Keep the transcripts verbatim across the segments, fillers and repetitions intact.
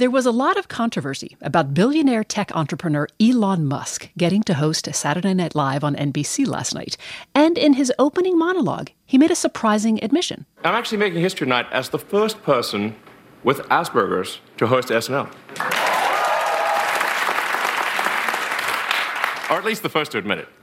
There was a lot of controversy about billionaire tech entrepreneur Elon Musk getting to host Saturday Night Live on N B C last night. And in his opening monologue, he made a surprising admission. I'm actually making history tonight as the first person with Asperger's to host S N L. Or at least the first to admit it.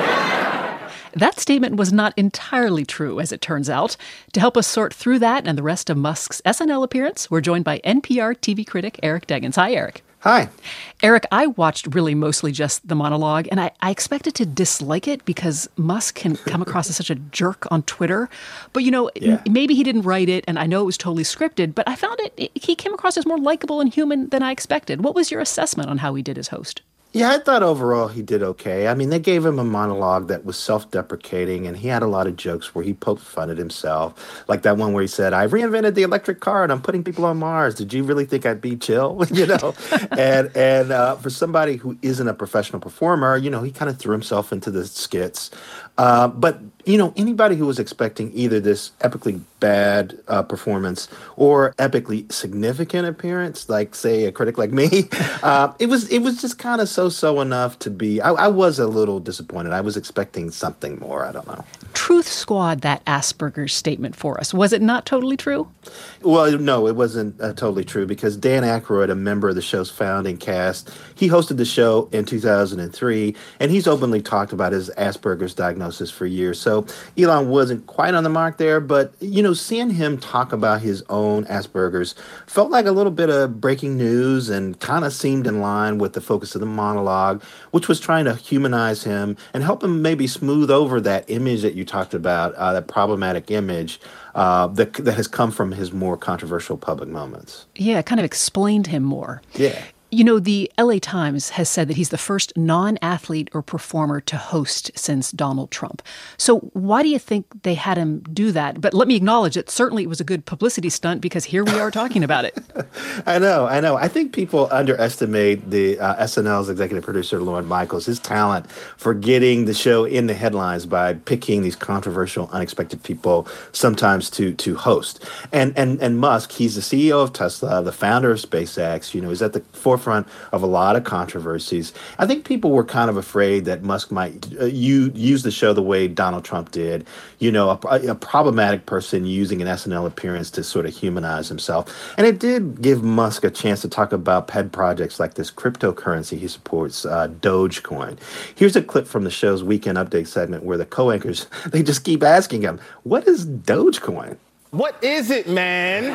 That statement was not entirely true, as it turns out. To help us sort through that and the rest of Musk's S N L appearance, we're joined by N P R T V critic Eric Deggans. Hi, Eric. Hi. Eric, I watched really mostly just the monologue, and I, I expected to dislike it because Musk can come across as such a jerk on Twitter. But, you know, Yeah. m- maybe he didn't write it, and I know it was totally scripted, but I found it, it he came across as more likable and human than I expected. What was your assessment on how he did as host? Yeah, I thought overall he did okay. I mean, they gave him a monologue that was self-deprecating, and he had a lot of jokes where he poked fun at himself. Like that one where he said, I reinvented the electric car and I'm putting people on Mars. Did you really think I'd be chill? you know? and and uh, for somebody who isn't a professional performer, you know, he kind of threw himself into the skits. Uh, but, you know, anybody who was expecting either this epically bad uh, performance or epically significant appearance, like, say, a critic like me, uh, it was it was just kind of so-so enough to be, I, I was a little disappointed. I was expecting something more. I don't know. Truth Squad that Asperger's statement for us. Was it not totally true? Well, no, it wasn't uh, totally true because Dan Aykroyd, a member of the show's founding cast, he hosted the show in two thousand three, and he's openly talked about his Asperger's diagnosis for years. So Elon wasn't quite on the mark there, but, you know, seeing him talk about his own Asperger's felt like a little bit of breaking news and kind of seemed in line with the focus of the monologue, which was trying to humanize him and help him maybe smooth over that image that you talked about, uh, that problematic image uh, that that has come from his more controversial public moments. Yeah, it kind of explained him more. Yeah. You know, the L A Times has said that he's the first non-athlete or performer to host since Donald Trump. So why do you think they had him do that? But let me acknowledge that certainly it was a good publicity stunt because here we are talking about it. I know, I know. I think people underestimate the uh, S N L's executive producer, Lorne Michaels, his talent for getting the show in the headlines by picking these controversial, unexpected people sometimes to to host. And and and Musk, he's the C E O of Tesla, the founder of SpaceX, you know, he's at the forefront of a lot of controversies. I think people were kind of afraid that Musk might uh, you, use the show the way Donald Trump did, you know, a, a problematic person using an S N L appearance to sort of humanize himself. And it did give Musk a chance to talk about pet projects like this cryptocurrency he supports, uh, Dogecoin. Here's a clip from the show's Weekend Update segment where the co-anchors, they just keep asking him, what is Dogecoin? What is it, man?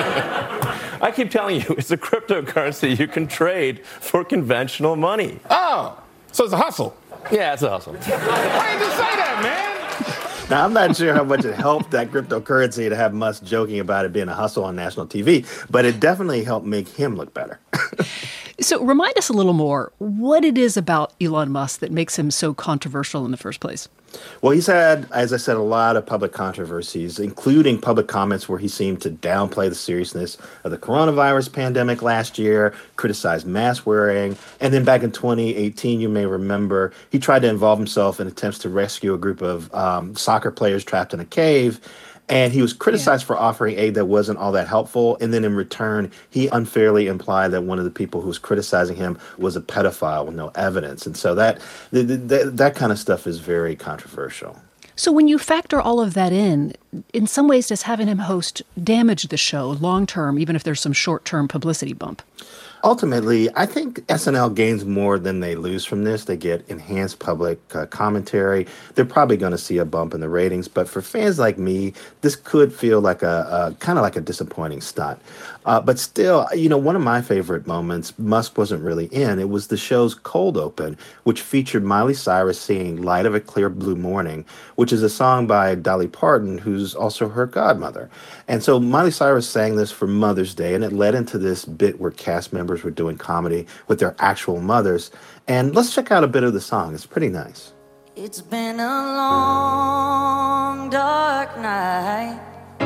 I keep telling you, it's a cryptocurrency you can trade for conventional money. Oh, so it's a hustle. Yeah, it's a hustle. Why didn't you say that, man? Now, I'm not sure how much it helped that cryptocurrency to have Musk joking about it being a hustle on national T V, but it definitely helped make him look better. So remind us a little more what it is about Elon Musk that makes him so controversial in the first place. Well, he's had, as I said, a lot of public controversies, including public comments where he seemed to downplay the seriousness of the coronavirus pandemic last year, criticized mask wearing, and then back in twenty eighteen, you may remember, he tried to involve himself in attempts to rescue a group of um, soccer players trapped in a cave. And he was criticized yeah. for offering aid that wasn't all that helpful. And then in return, he unfairly implied that one of the people who was criticizing him was a pedophile with no evidence. And so that that, that kind of stuff is very controversial. So when you factor all of that in, in some ways, does having him host damage the show long term, even if there's some short term publicity bump? Ultimately, I think S N L gains more than they lose from this. They get enhanced public uh, commentary. They're probably going to see a bump in the ratings. But for fans like me, this could feel like a, a kind of like a disappointing stunt. Uh, but still, you know, one of my favorite moments, Musk wasn't really in. It was the show's cold open, which featured Miley Cyrus singing Light of a Clear Blue Morning, which is a song by Dolly Parton, who's also her godmother. And so Miley Cyrus sang this for Mother's Day, and it led into this bit where cast members were doing comedy with their actual mothers. And let's check out a bit of the song. It's pretty nice. It's been a long, dark night,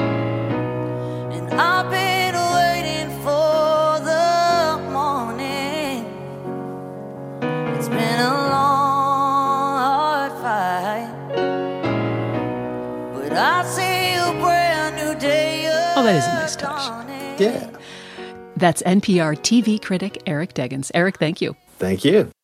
and I've been waiting for the morning. It's been a long, hard fight, but I see a brand new day. Oh, that is a nice touch. Yeah. That's N P R T V critic Eric Deggans. Eric, thank you. Thank you.